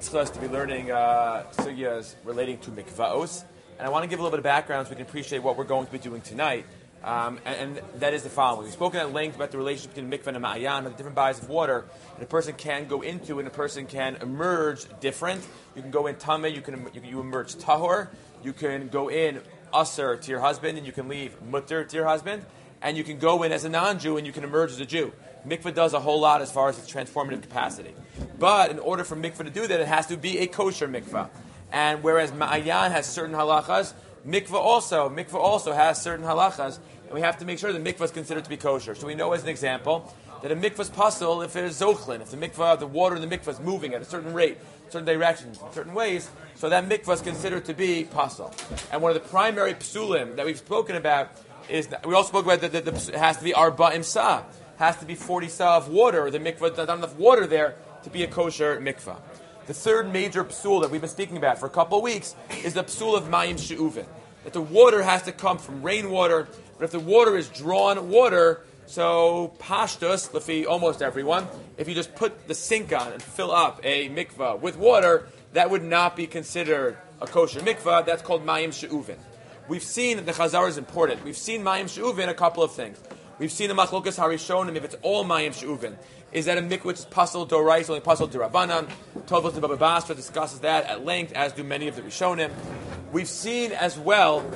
mitzvahs to be learning sugyas relating to mikvaos, and I want to give a little bit of background so we can appreciate what we're going to be doing tonight. And that is the following. We've spoken at length about the relationship between mikvah and a ma'ayan, the different bodies of water that a person can go into and a person can emerge different. You can go in tameh, you emerge tahor, you can go in asr to your husband, and you can leave mutter to your husband, and you can go in as a non-Jew and you can emerge as a Jew. Mikvah does a whole lot as far as its transformative capacity. But in order for mikvah to do that, it has to be a kosher mikvah. And whereas ma'ayan has certain halachas, mikvah also has certain halachas, and we have to make sure the mikvah is considered to be kosher. So we know, as an example, that a mikvah is pasul if it is zochlin, if the water in the mikvah is moving at a certain rate, certain directions, in certain ways, so that mikvah is considered to be pasul. And one of the primary psulim that we've spoken about is that we also spoke about that it has to be arba'im sa, has to be 40 sa of water, or the mikvah doesn't have enough water there to be a kosher mikvah. The third major psul that we've been speaking about for a couple of weeks is the psul of mayim she'uvin, that the water has to come from rainwater, but if the water is drawn water, so pashtus, lefi almost everyone, if you just put the sink on and fill up a mikvah with water, that would not be considered a kosher mikvah. That's called mayim she'uvin. We've seen, the Chazar is important, we've seen mayim she'uvin a couple of things. We've seen the machlokas harishonim, if it's all mayim she'uvin, is that a mikvah which is pasul dorais, only pasul d'Rabbanan. Tovos the Baba Basra discusses that at length, as do many of the Rishonim. We've seen as well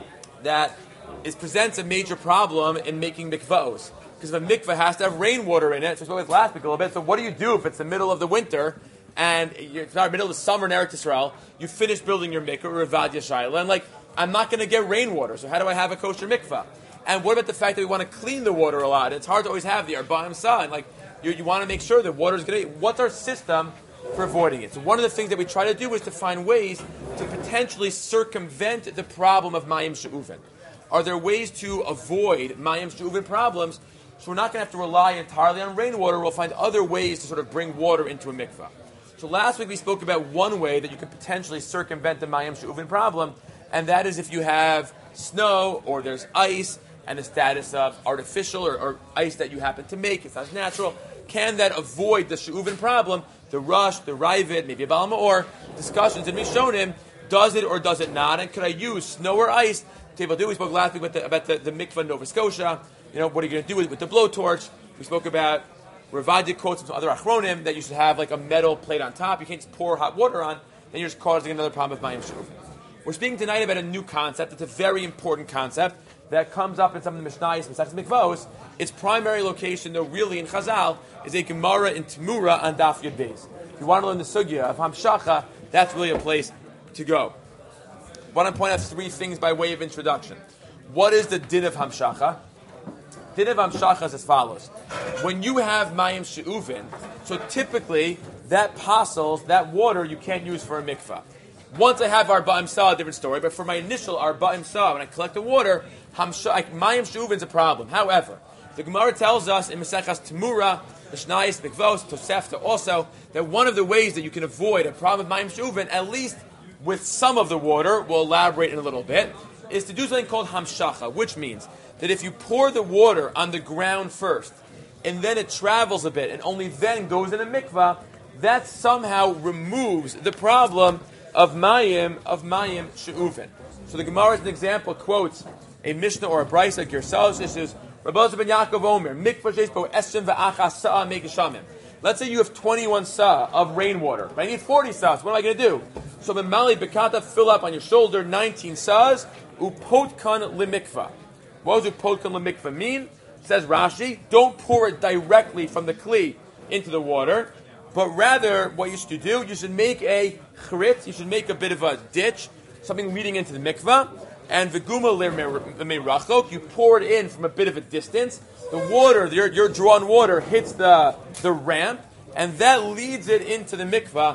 that it presents a major problem in making mikvaos, because if a mikvah has to have rainwater in it, so we spoke about last week a little bit, so what do you do if it's the middle of the winter, and it's not the middle of the summer in Eretz Yisrael, you finish building your mikvah, or Ravad Yashayla, and I'm not going to get rainwater, so how do I have a kosher mikvah? And what about the fact that we want to clean the water a lot? It's hard to always have the arba'im sa, and you want to make sure that water is going to... What's our system for avoiding it? So one of the things that we try to do is to find ways to potentially circumvent the problem of mayim she'uvin. Are there ways to avoid mayim she'uvin problems? So we're not going to have to rely entirely on rainwater. We'll find other ways to sort of bring water into a mikvah. So last week we spoke about one way that you can potentially circumvent the mayim she'uvin problem, and that is if you have snow or there's ice and the status of artificial or ice that you happen to make, it's not natural. Can that avoid the she'uvin problem? The Rush, the Ravid, maybe a Baal Ma'or, discussions in Rishonim, does it or does it not? And could I use snow or ice? We spoke last week about the mikvah in Nova Scotia. What are you going to do with the blowtorch? We spoke about Ravadia quotes from other achronim that you should have a metal plate on top. You can't just pour hot water on, then you're just causing another problem of mayim she'uvin. We're speaking tonight about a new concept. It's a very important concept that comes up in some of the Mishnayos, besides mikvahos. Its primary location, though, really in Chazal, is a Gemara in Temura on Daf Yud Beis. If you want to learn the sugya of Hamshacha, that's really a place to go. I want to point out three things by way of introduction. What is the din of Hamshacha? Din of Hamshacha is as follows. When you have mayim she'uvin, so typically that pasels, that water you can't use for a mikvah. Once I have arba'im sa, a different story, but for my initial arba'im sa, when I collect the water, mayim she'uvin is a problem. However, the Gemara tells us in Mesechas Temura, Mishnayos, Mikvos, Tosefta also, that one of the ways that you can avoid a problem of mayim she'uvin, at least with some of the water, we'll elaborate in a little bit, is to do something called hamshacha, which means that if you pour the water on the ground first, and then it travels a bit, and only then goes in a mikvah, that somehow removes the problem of mayim she'uvin. So the Gemara, as an example, quotes a Mishnah or a Brisa, Gersalos, this is Rabbi ben Yaakov Omer, mikvah sheis bo esrim v'achas sa'a megishamim. Let's say you have 21 sa of rainwater, but I need 40 sa, so what am I going to do? So Mali Bekata, fill up on your shoulder 19 sas, upotkan limikva. What does upotkan limikva mean? Says Rashi, don't pour it directly from the kli into the water, but rather what you should do, you should make a chrit, you should make a bit of a ditch, something leading into the mikvah, and v'guma le'merachok, you pour it in from a bit of a distance. The water, your drawn water, hits the ramp, and that leads it into the mikvah.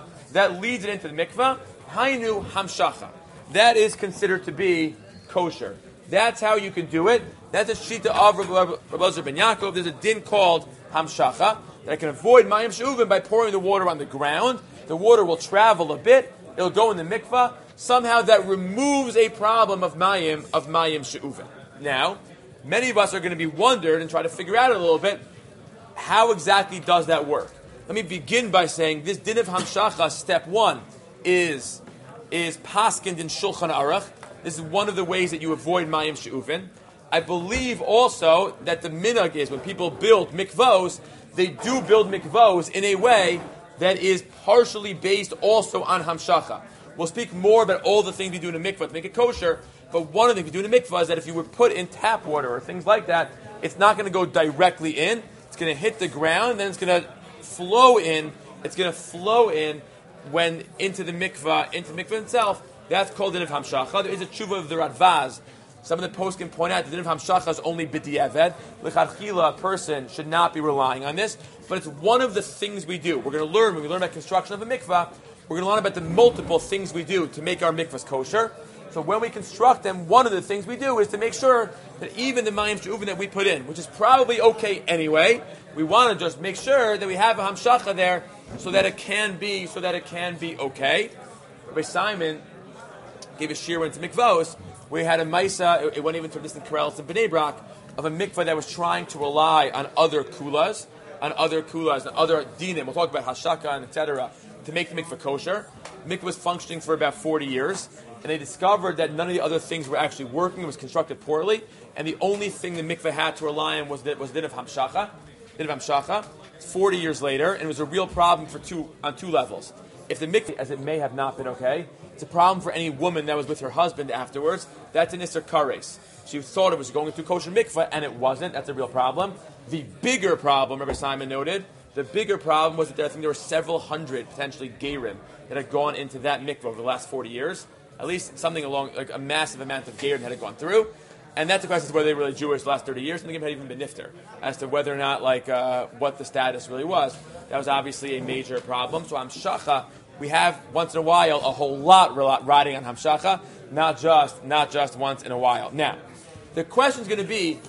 Hainu hamshacha. That is considered to be kosher. That's how you can do it. That's a shita of Rabbi ben Yaakov. There's a din called hamshacha that I can avoid mayim she'uvin by pouring the water on the ground. The water will travel a bit. It'll go in the mikvah. Somehow that removes a problem of mayim she'uvin. Now, many of us are going to be wondered and try to figure out a little bit, how exactly does that work? Let me begin by saying this din of Hamshacha, step one, is paskind in Shulchan Aruch. This is one of the ways that you avoid Mayim She'uvin. I believe also that the minhag is when people build mikvos, they do build mikvos in a way that is partially based also on Hamshacha. We'll speak more about all the things we do in a mikvah to make it kosher, but one of the things we do in a mikvah is that if you would put in tap water or things like that, it's not going to go directly in. It's going to hit the ground, and then it's going to flow in. It's going to flow in when into the mikvah itself. That's called din of Hamshacha. There is a tshuva of the Radvaz. Some of the posts can point out the din of Hamshacha is only b'diavad. L'chadchila, a person should not be relying on this, but it's one of the things we do. We're going to learn, when we learn about construction of a mikvah, we're going to learn about the multiple things we do to make our mikvahs kosher. So when we construct them, one of the things we do is to make sure that even the Mayim She'uvin that we put in, which is probably okay anyway, we want to just make sure that we have a Hamshacha there so that it can be okay. Rabbi Simon gave a shir into mikvahs. We had a maisa, it went even to a distant Karels in Bnei Brak, of a mikvah that was trying to rely on other kulas, and other dinim. We'll talk about hashaka and etc. to make the mikvah kosher. The mikvah was functioning for about 40 years, and they discovered that none of the other things were actually working. It was constructed poorly, and the only thing the mikvah had to rely on was din of Hamshacha. 40 years later, and it was a real problem on two levels. If the mikvah, as it may have not been okay, it's a problem for any woman that was with her husband afterwards. That's an Isser Kares. She thought it was going into kosher mikvah, and it wasn't. That's a real problem. The bigger problem, Rabbi Simon noted, the bigger problem was that I think there were several hundred, potentially Gerim, that had gone into that mikvah over the last 40 years. At least something along, like a massive amount of Gerim had gone through. And that's the question, is whether they were really Jewish the last 30 years. And the game had even been nifter as to whether or not, what the status really was. That was obviously a major problem. So Hamshacha, we have once in a while a whole lot riding on Hamshacha, not just once in a while. Now, the question is going to be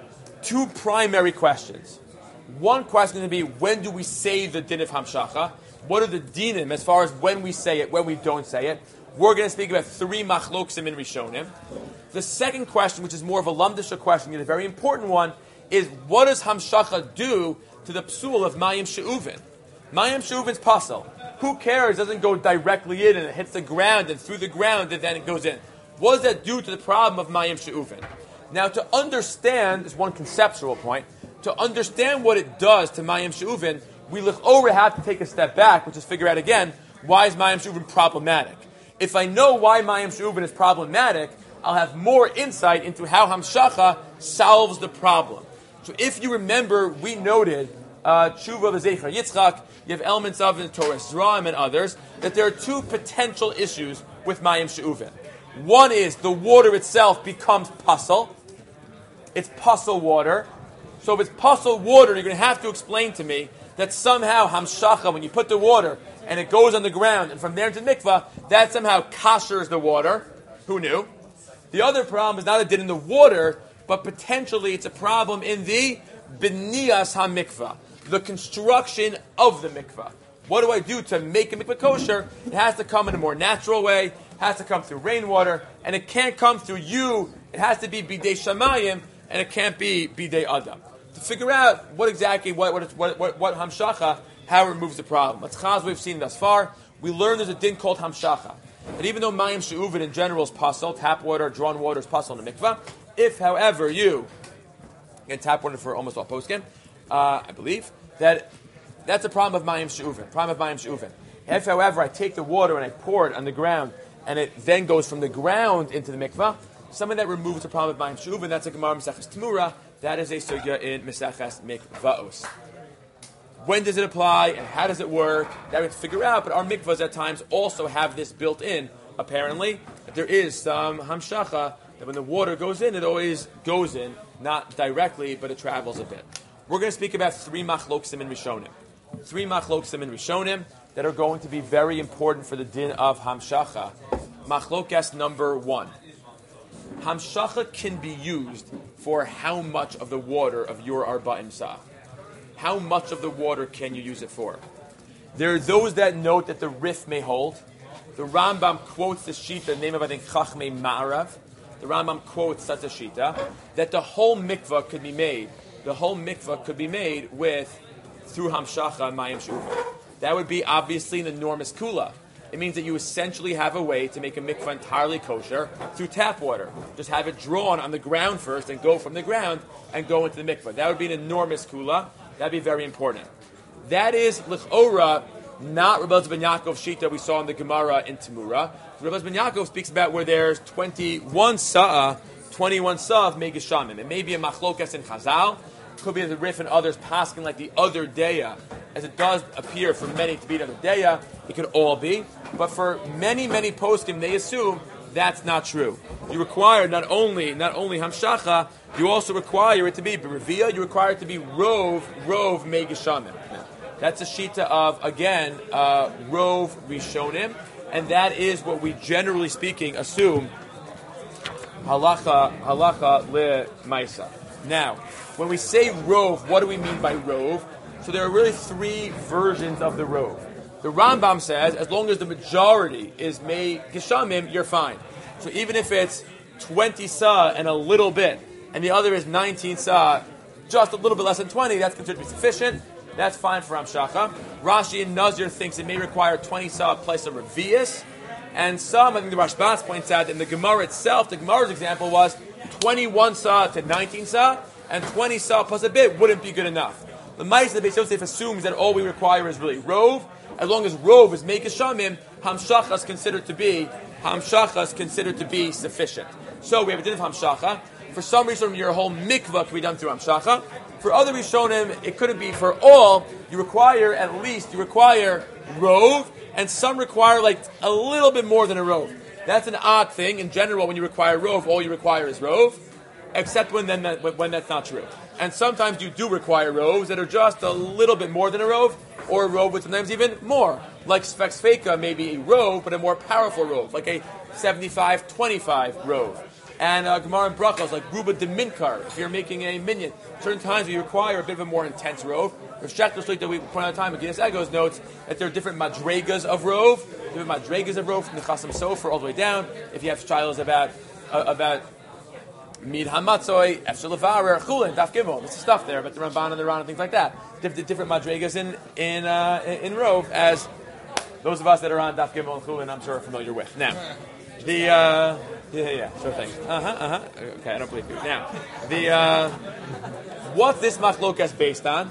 two primary questions. One question is going to be, when do we say the din of Hamshacha? What are the dinim as far as when we say it, when we don't say it? We're going to speak about 3 machloksim in Rishonim. The second question, which is more of a lamdisha question, and a very important one, is what does Hamshacha do to the psul of Mayim She'uvin? Mayim She'uvin's pasal. Who cares? It doesn't go directly in and it hits the ground and through the ground and then it goes in. What does that do to the problem of Mayim She'uvin? Now, to understand, this one conceptual point, to understand what it does to Mayim She'uvin, we have to take a step back, which is figure out again, why is Mayim She'uvin problematic? If I know why Mayim She'uvin is problematic, I'll have more insight into how Hamshacha solves the problem. So if you remember, we noted Tshuva v'Zeicher Yitzchak, you have elements of in Torah Zra'im and others, that there are two potential issues with Mayim She'uvin. One is the water itself becomes pasal. It's pasal water. So if it's pasal water, you're going to have to explain to me that somehow Hamshacha, when you put the water and it goes on the ground, and from there into the mikvah, that somehow kashers the water. Who knew? The other problem is not a din in the water, but potentially it's a problem in the b'niyas ha-mikvah, the construction of the mikvah. What do I do to make a mikvah kosher? It has to come in a more natural way, it has to come through rainwater, and it can't come through you. It has to be bidei shamayim, and it can't be bidei adam. To figure out what Hamshacha, how it removes the problem. That's chaz we've seen thus far. We learned there's a din called Hamshacha. And even though Mayim She'uvin in general is pasal, tap water, drawn water is pasal in the mikvah, if, however, you get tap water for almost all poskim, I believe, that's a problem of Mayim She'uvin. If, however, I take the water and I pour it on the ground, and it then goes from the ground into the mikvah, something that removes the problem of Mayim She'uvin, that's a Gemara Maseches Temura, that is a sugya in Maseches Mikvaos. When does it apply and how does it work? That we have to figure out, but our mikvahs at times also have this built in, apparently. That there is some Hamshacha, that when the water goes in, it always goes in, not directly, but it travels a bit. We're going to speak about 3 machloksim in Rishonim. 3 machloksim in Rishonim that are going to be very important for the din of Hamshacha. Machlokas number 1. Hamshacha can be used for how much of the water of your Arba'im Sah? How much of the water can you use it for? There are those that note that the Rif may hold. The Rambam quotes the Shita, the name of, I think, Chachmei Ma'arav. The Rambam quotes such a Shita, that the whole mikvah could be made with through Hamshacha Mayim She'uven. That would be obviously an enormous kula. It means that you essentially have a way to make a mikvah entirely kosher through tap water. Just have it drawn on the ground first and go from the ground and go into the mikvah. That would be an enormous kula. That would be very important. That is l'chora, not Rabbi Elazar ben Yaakov's shita we saw in the Gemara in Tamura. Rabbi Elazar ben Yaakov speaks about where there's 21 sa'ah of megishamim. It may be a machlokas in Chazal. Could be the Rif and others passing like the other deya, as it does appear for many to be the other deya. It could all be, but for many poskim, they assume that's not true. You require not only hamshacha, you also require it to be berevia. You require it to be rov megishamim. That's a shita of again rov rishonim, and that is what we generally speaking assume halacha le maisa. Now, when we say rov, what do we mean by rov? So there are really three versions of the rov. The Rambam says, as long as the majority is mei geshamim, you're fine. So even if it's 20 sa and a little bit, and the other is 19 sa, just a little bit less than 20, that's considered to be sufficient. That's fine for Hamshacha. Rashi and Nazir thinks it may require 20 sa plus a revius. And some, I think the Rashbas points out, in the Gemara itself, the Gemara's example was 21 sa to 19 sa, and 20 sa plus a bit wouldn't be good enough. The Ma'aseh of the Beis Yosef assumes that all we require is really rov. As long as rov is mei geshamim, hamshacha is considered to be sufficient. So we have a din of hamshacha. For some reason, your whole mikvah can be done through hamshacha. For other rishonim, it couldn't be for all. You require rov, and some require like a little bit more than a rov. That's an odd thing. In general, when you require rov, all you require is rov, except when that's not true. And sometimes you do require rovs that are just a little bit more than a rov, or a rov with sometimes even more. Like Sfex Feka may be a rov, but a more powerful rov, like a 75-25 rov. And Gemara and Brachos, like Ruba de Minkar, if you're making a minyan. Certain times you require a bit of a more intense rov. Rav Shechter Shlik that we point out time, Guinness Egos notes that there are different madregas of rov, from the Chasam Sofer all the way down. If you have shilos about Mid Hamatzoi, Efshel Levarer, Chulin, Daf Gimel. This is stuff there, but the Ramban and the Ran and things like that. Different madregas in rov, as those of us that are on Daf Gimel and Chulin, I'm sure are familiar with. Now, sure thing. Okay, I don't believe you. Now, what's this machlokas based on?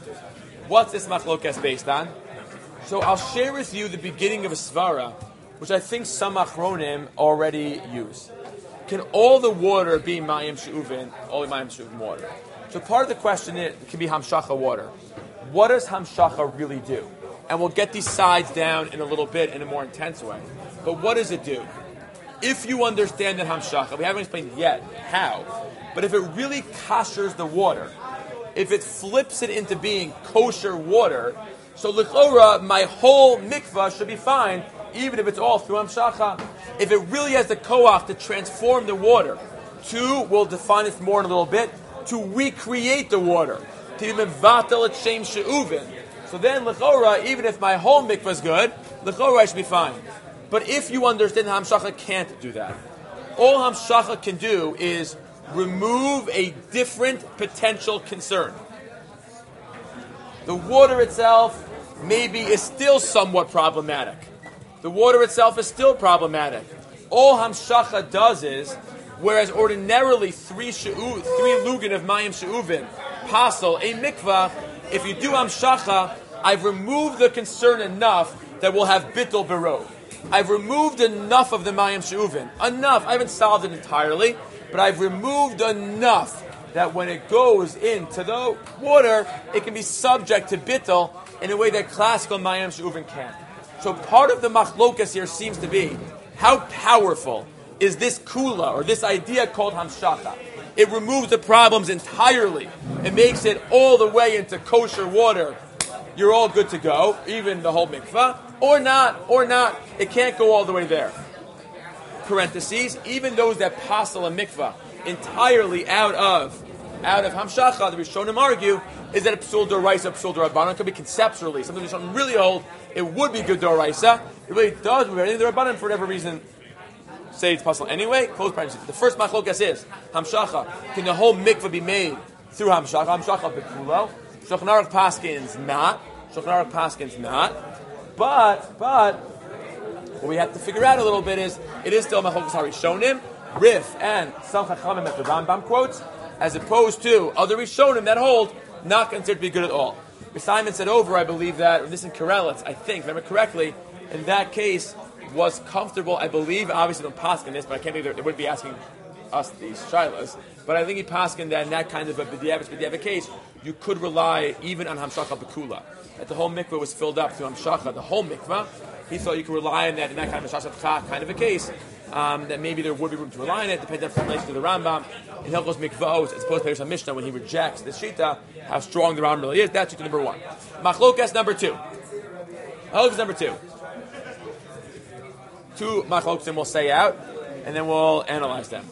So I'll share with you the beginning of a svara, which I think some achronim already use. Can all the water be mayim she'uven? Only mayim she'uven water. So part of the question is, it can be hamshacha water. What does hamshacha really do? And we'll get these sides down in a little bit in a more intense way. But what does it do? If you understand that hamshacha, we haven't explained yet how, but if it really kashers the water, if it flips it into being kosher water, so l'chora, my whole mikvah should be fine, even if it's all through hamshacha. If it really has the koach to transform the water, we'll define this more in a little bit, to recreate the water, to even vatel et shem she'uven. So then l'chora, even if my whole mikvah is good, l'chora I should be fine. But if you understand hamshacha can't do that, all hamshacha can do is remove a different potential concern. The water itself maybe is still somewhat problematic. All hamshacha does is, whereas ordinarily three lugin of mayim she'uvin pasel a mikvah, if you do hamshacha, I've removed the concern enough that we'll have bittul berov. I've removed enough of the mayim she'uvin. Enough. I haven't solved it entirely, but I've removed enough that when it goes into the water, it can be subject to bittul in a way that classical mayim she'uvin can't. So part of the machlokas here seems to be, how powerful is this kula, or this idea called hamshacha? It removes the problems entirely. It makes it all the way into kosher water. You're all good to go, even the whole mikvah. Or not. It can't go all the way there. Parentheses, even those that pasel a mikvah entirely out of hamshacha, the Rishonim argue, is that a psul d'oraisa, psul d'rabbanan could be conceptually. Something the Rishonim really hold, it would be good d'oraisa. It really does, but anything the Rabbanan, for whatever reason, say it's possible anyway. Close parentheses. The first machlokas is hamshacha. Can the whole mikvah be made through hamshacha? Hamshacha b'kulo. Shulchan Aruch Paskins not. Shulchan Aruch Paskins not. But what we have to figure out a little bit is it is still Machlokas HaRishonim, Rif, and some Chachamim that the Rambam quotes, as opposed to other Rishonim that hold not considered to be good at all. Simon said over, I believe that, this in Karelitz, I think, if I remember correctly, in that case, was comfortable, I believe, obviously don't paskin this, but I can't believe they wouldn't be asking us these shilas, but I think he paskin that in that kind of a b'diavad case, you could rely even on Hamshacha B'kula. That the whole mikveh was filled up through Hamshacha, the whole mikveh, he thought you could rely on that in that kind of Hamshacha kind of a case, that maybe there would be room to rely on it, depending on formulation of the Rambam, in Hilchos Mikvahos, as opposed to Perush HaMishnah, when he rejects the Shita, how strong the Rambam really is. That's Shita number one. Machlokas number two. Machlokas number two. Two Machlokas we'll say out, and then we'll analyze them.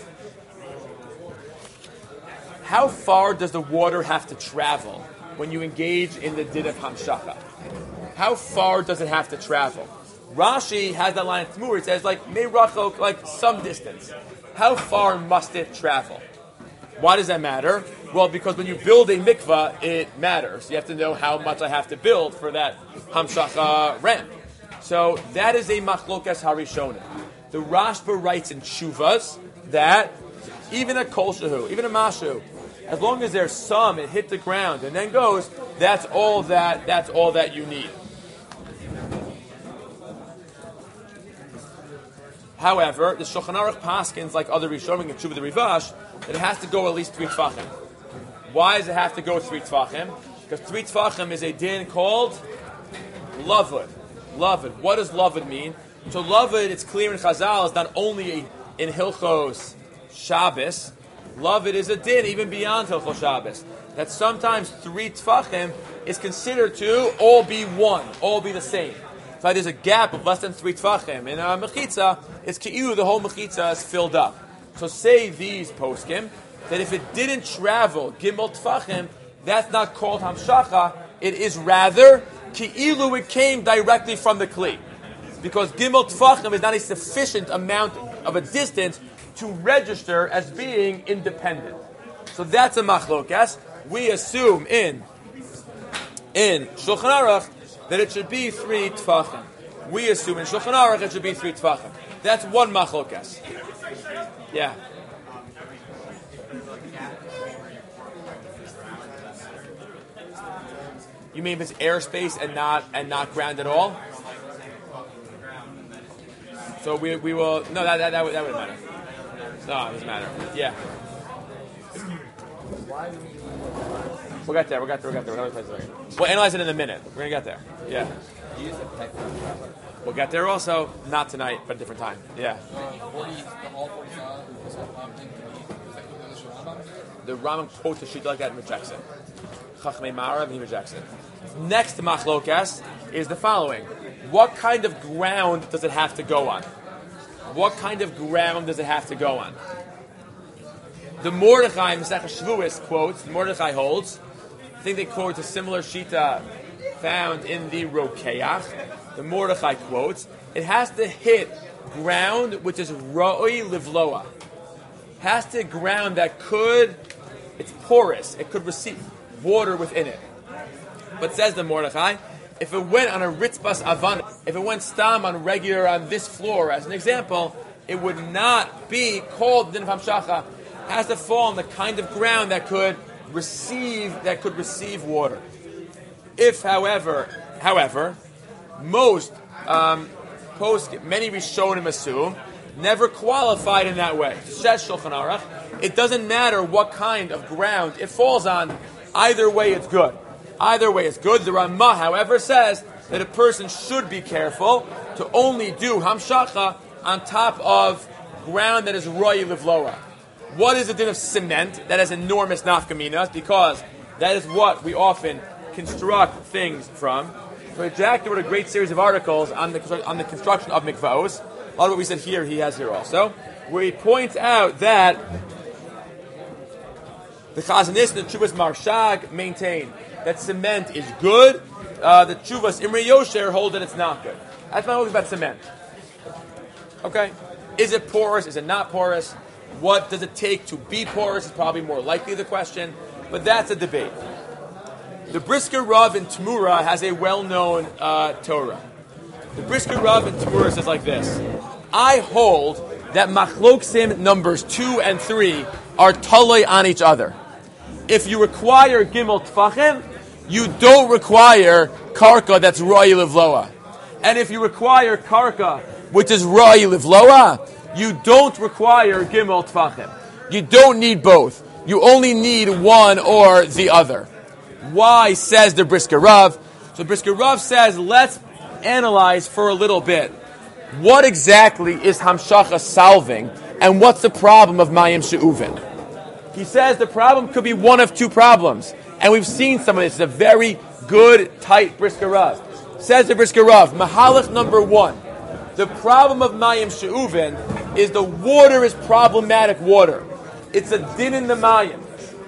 How far does the water have to travel when you engage in the din of Hamshacha? How far does it have to travel? Rashi has that line in Tmur. It says like meirachok, like some distance. How far must it travel? Why does that matter? Well, because when you build a mikvah, it matters. You have to know how much I have to build for that hamshacha ramp. So that is a machlokas harishonim. The Rashba writes in Shuvas that even a kol shehu, even a mashu, as long as there's some, it hit the ground and then goes. That's all that you need. However, the Shulchan Aruch paskins, like other Rishonim and Tshuva the Rivash, that it has to go at least 3 tfachim. Why does it have to go 3 tfachim? Because 3 tfachim is a din called lavud. Lavud. What does lavud mean? So lavud, it's clear in Chazal, is not only in Hilchos Shabbos. Lavud is a din even beyond Hilchos Shabbos. That sometimes 3 tfachim is considered to all be one, all be the same. So there's a gap of less than 3 tfachim. In a mechitza, it's ki'ilu, the whole mechitza is filled up. So say these poskim, that if it didn't travel gimel tfachim, that's not called hamshacha, it is rather ki'ilu, it came directly from the kli. Because gimel tfachim is not a sufficient amount of a distance to register as being independent. So that's a machlokas. We assume in Shulchan Aruch that it should be 3 tfachim. We assume in Shulchan Aruch it should be 3 tfachim. That's one machlokas. Yeah. You mean if it's airspace and not ground at all? So we will that wouldn't matter. No, it doesn't matter. Yeah. We'll get there. We'll analyze it in a minute. We're gonna get there. Yeah. We'll get there also. Not tonight, but a different time. Yeah. The Rambam quotes the sheet like that and rejects it. Chachmei Marav, he rejects it. Next to machlokas is the following: what kind of ground does it have to go on? What kind of ground does it have to go on? The Mordechai Masechah Shavuos quotes. The Mordechai holds. I think they quote a similar shita found in the Rokeach. The Mordechai quotes, it has to hit ground which is roi livloa. Has to ground that it's porous, it could receive water within it. But says the Mordechai, if it went on a ritzbas avan, if it went stam on this floor, as an example, it would not be called din of hamshacha. Has to fall on the kind of ground that could receive water. If, however, most many Rishonim assume never qualified in that way. Says Shulchan Aruch, it doesn't matter what kind of ground it falls on. Either way, it's good. The Ramah, however, says that a person should be careful to only do hamshacha on top of ground that is roi livloa. What is the din of cement? That has enormous nafkaminas, because that is what we often construct things from. So Jack wrote a great series of articles on the construction of mikvaos. A lot of what we said here, he has here also, where he points out that the Chazanis and the Tshuvas Marshag maintain that cement is good. The Tshuvas Imre Yosher hold that it's not good. That's my whole about cement. Okay, is it porous? Is it not porous? What does it take to be porous is probably more likely the question, but that's a debate. The Brisker Rav in Tmura has a well-known Torah. The Brisker Rav in Tmura says like this: I hold that machloksim numbers 2 and 3 are taloi on each other. If you require gimel tfachim, you don't require karka that's roi livloa. And if you require karka, which is roi livloa, you don't require gimel tfachim. You don't need both. You only need one or the other. Why, says the Brisker Rav? So Brisker Rav says, let's analyze for a little bit. What exactly is Hamshacha solving, and what's the problem of Mayim She'uvin? He says the problem could be one of two problems, and we've seen some of this. It's a very good, tight Brisker Rav. Says the Brisker Rav, Mahalach number 1. The problem of Mayim She'uvin is the water is problematic water. It's a din in the Mayim.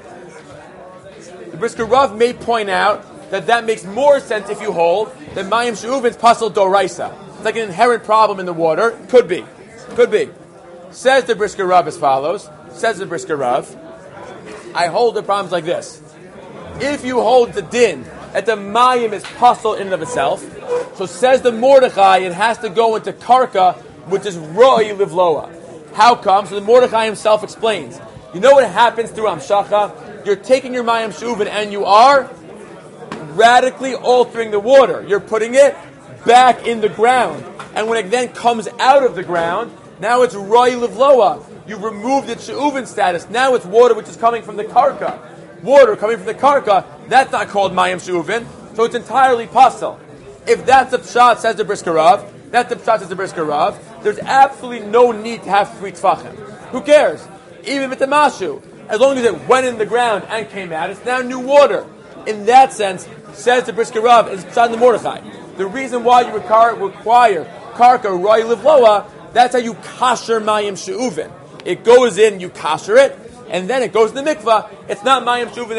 The Brisker Rav may point out that makes more sense if you hold that Mayim She'uvin is Pasal Doraisa. It's like an inherent problem in the water. Could be. Says the Brisker Rav as follows. Says the Brisker Rav, I hold the problems like this. If you hold the din that the Mayim is Pasal in and of itself, so says the Mordechai, it has to go into Karka, which is Roi Livloa. How come? So the Mordechai himself explains. You know what happens through Hamshacha? You're taking your Mayim She'uvin and you are radically altering the water. You're putting it back in the ground. And when it then comes out of the ground, now it's Roi Livloa. You've removed its She'uvin status. Now it's water which is coming from the Karka. Water coming from the Karka, that's not called Mayim She'uvin, so it's entirely Pasal. If that's the Pshat, says the Brisker Rav, there's absolutely no need to have 3 Tfachim. Who cares? Even with the Mashu. As long as it went in the ground and came out, it's now new water. In that sense, says the Brisker Rav, is Pshat in the Mordechai. The reason why you require Karka, Roi Livloa, that's how you kasher Mayim She'uvin. It goes in, you kasher it, and then it goes in the mikvah. It's not Mayim She'uvin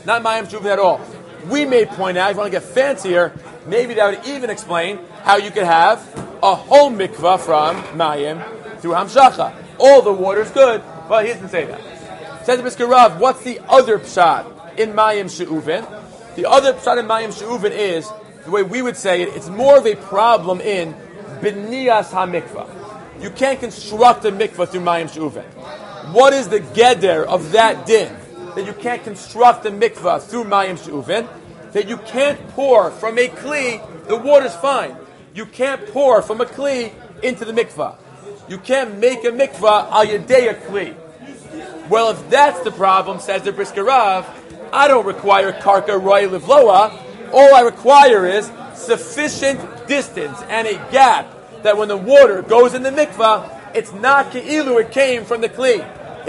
at all. We may point out, if you want to get fancier, maybe that would even explain how you could have a whole mikvah from Mayim through Hamshacha. All the water's good, but he doesn't say that. Says the Brisker Rav, what's the other pshat in Mayim She'uvin? The other pshat in Mayim She'uvin is, the way we would say it, it's more of a problem in B'niyas HaMikvah. You can't construct a mikvah through Mayim She'uvin. What is the geder of that din? That you can't construct a mikvah through Mayim She'uvin? That you can't pour from a kli, the water's fine. You can't pour from a kli into the mikvah. You can't make a mikvah al yedei a kli. Well, if that's the problem, says the Brisker Rav, I don't require karka roi livloa. All I require is sufficient distance and a gap that when the water goes in the mikvah, it's not ke'ilu it came from the kli.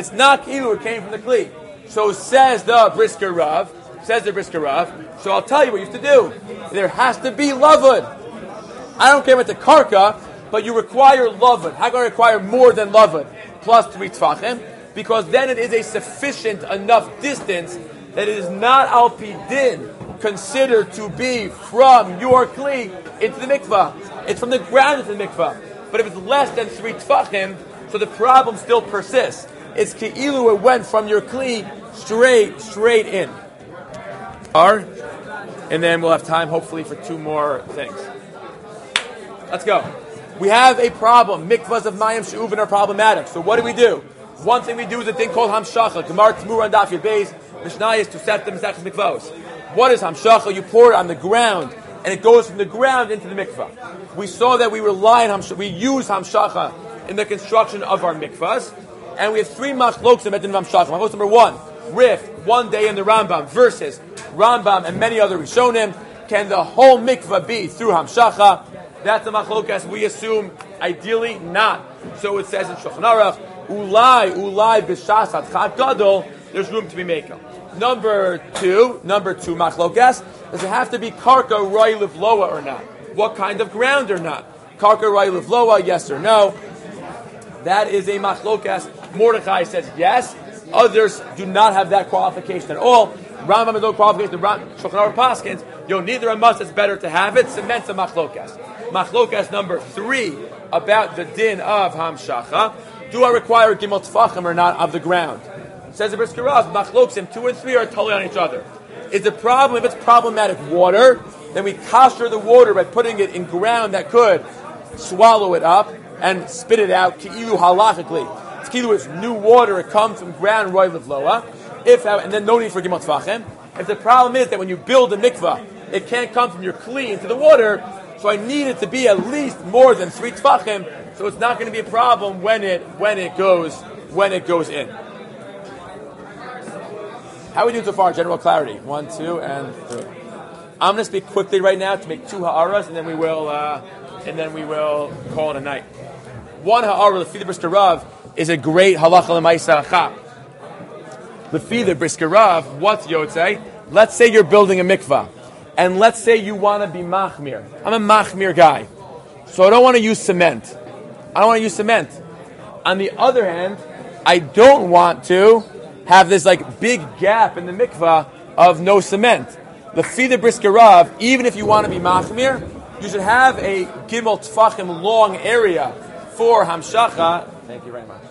So says the Brisker Rav, so I'll tell you what you have to do. There has to be lavud. I don't care about the karka, but you require lavud. How can I require more than lavud? Plus 3 tfachim, because then it is a sufficient enough distance that it is not al pi din considered to be from your kli into the mikvah. It's from the ground into the mikvah. But if it's less than 3 tfachim, so the problem still persists. It's ke'ilu it went from your kli straight in. And then we'll have time, hopefully, for 2 more things. Let's go. We have a problem. Mikvahs of Mayim She'uvin are problematic. So what do? One thing we do is a thing called Hamshacha. Gemara Tmura and Daf Yud Beis. Mishnah is to set the Mesachos Mikvahos. What is Hamshacha? You pour it on the ground, and it goes from the ground into the mikvah. We saw that we rely on Hamshacha. We use Hamshacha in the construction of our mikvahs. And we have 3 machlokim at the Hamshacha. Machlok number 1, Rif, one day in the Rambam, versus Rambam and many other Rishonim. Can the whole mikvah be through Hamshacha? That's the machlokas. We assume, ideally, not. So it says in Shulchan Aruch, Ulai b'shas hadchat gadol, there's room to be makel. Number two machlokas, does it have to be karka roi livloa or not? What kind of ground or not? Karka roi livloa, yes or no? That is a machlokas. Mordechai says yes. Others do not have that qualification at all. Rambam has no qualification. Shulchan Aruch paskins, neither a must, it's better to have it. Cements a machlokas. Machlokas number 3 about the din of Hamshacha. Do I require gimel tfachim or not of the ground? Says the Brisker Rav, machlokim 2 and 3 are totally on each other. Is the problem, if it's problematic water, then we kosher the water by putting it in ground that could swallow it up and spit it out, ki'ilu halachically. It's ki'ilu, it's new water, it comes from ground roy levloa, and then no need for gimel tfachim. If the problem is that when you build a mikvah, it can't come from your kli into the water, so I need it to be at least more than 3 tfachim, so it's not going to be a problem when it goes in. How are we doing so far? General clarity. 1, 2, and 3. I'm going to speak quickly right now to make 2 ha'aras, and then we will call it a night. 1 ha'ara, Lefi the Brisker Rav, is a great halacha l'maisa achap. Lefi the Brisker Rav, what's yotzei? Let's say you're building a mikvah, and let's say you want to be machmir. I'm a machmir guy, so I don't want to use cement. On the other hand, I don't want to have this big gap in the mikvah of no cement. Lefi the Brisker Rav, even if you want to be machmir, you should have a gimel tfachim long area for hamshacha. Thank you very much.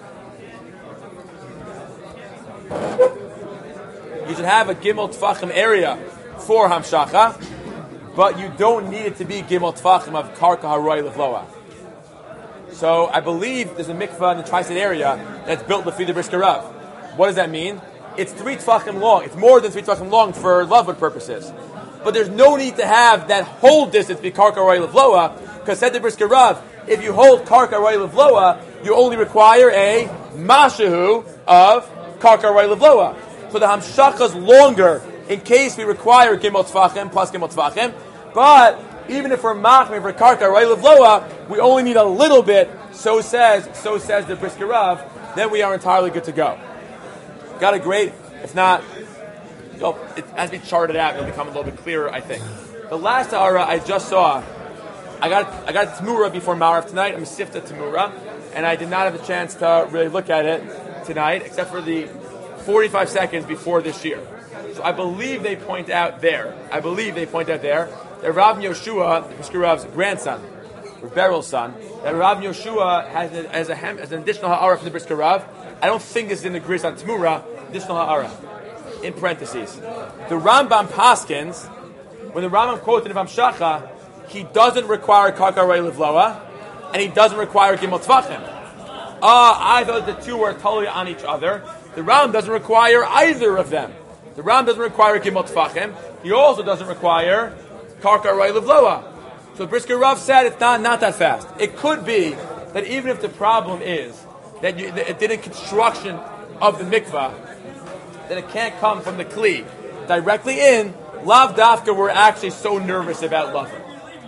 You should have a gimel tfachim area for hamshacha, but you don't need it to be gimel tfachim of karka haroy levloa. So I believe there's a mikvah in the tri-state area that's built Lefi the Brisker Rav. What does that mean? It's 3 tfachim long. It's more than 3 tfachim long for Lovewood purposes. But there's no need to have that whole distance be karka roy levloa, because said the Brisker Rav, if you hold karka roy levloa, you only require a mashahu of karka roy levloa. So the hamshacha is longer in case we require gimel tfachim plus gimel tfachim. But even if we're machmir for karka roy levloa, we only need a little bit. So says the Brisker Rav. Then we are entirely good to go. Got a great, if not, as we charted out, it'll become a little bit clearer, I think. The last ha'ara I just saw, I got Tamura before Ma'ariv tonight. I'm a sifta Tamura, and I did not have a chance to really look at it tonight, except for the 45 seconds before this year. So I believe they point out there that Rav Yoshua, the Brisker Rav's grandson, or Beryl's son, that Rav Yoshua has an additional ha'ara from the Brisker Rav. I don't think this is in the Gris on Tamura, additional ha'ara. In parentheses. The Rambam Paskins, when the Rambam quotes in Hamshacha, he doesn't require karka roy levloa, and he doesn't require gimel tfachim. I thought the two were totally on each other. The Rambam doesn't require either of them. The Rambam doesn't require gimel tfachim. He also doesn't require karka roy levloa. So Brisker Rav said it's not that fast. It could be that even if the problem is that it did a construction of the mikvah, that it can't come from the kli directly in, lav dafka we're actually so nervous about Lovewood.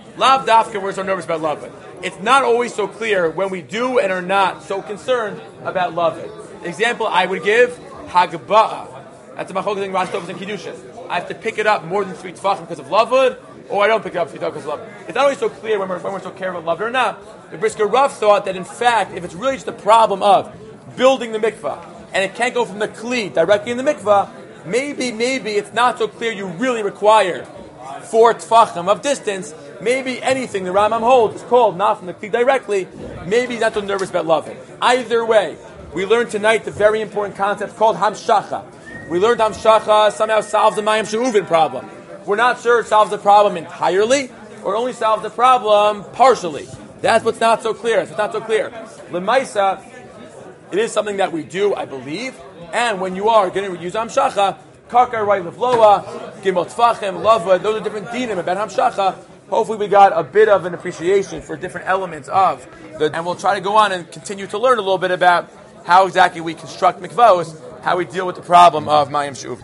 It's not always so clear when we do and are not so concerned about Lovewood. The example I would give, Hagba'ah. That's a machlokas in Rashi Tovos and Kiddushin. I have to pick it up more than 3 tfachim because of Lovewood, or I don't pick it up 3 tfachim because of Lovewood. It's not always so clear when we're so careful about Lovewood or not. The Brisker Rav thought that in fact, if it's really just a problem of building the mikvah, and it can't go from the kli directly in the mikvah, maybe it's not so clear you really require 4 tfachim of distance. Maybe anything the Rambam holds is called not from the kli directly. Maybe he's not so nervous about loving. Either way, we learned tonight the very important concept called hamshacha. We learned hamshacha somehow solves the mayim she'uvin problem. We're not sure it solves the problem entirely, or only solves the problem partially. That's what's not so clear. L'maisa, it is something that we do, I believe. And when you are going to use hamshacha, karka roy levloa, gimel tfachim, Lovewood, those are different dinim about hamshacha. Hopefully we got a bit of an appreciation for different elements of and we'll try to go on and continue to learn a little bit about how exactly we construct mikvahos, how we deal with the problem of mayim she'uvin.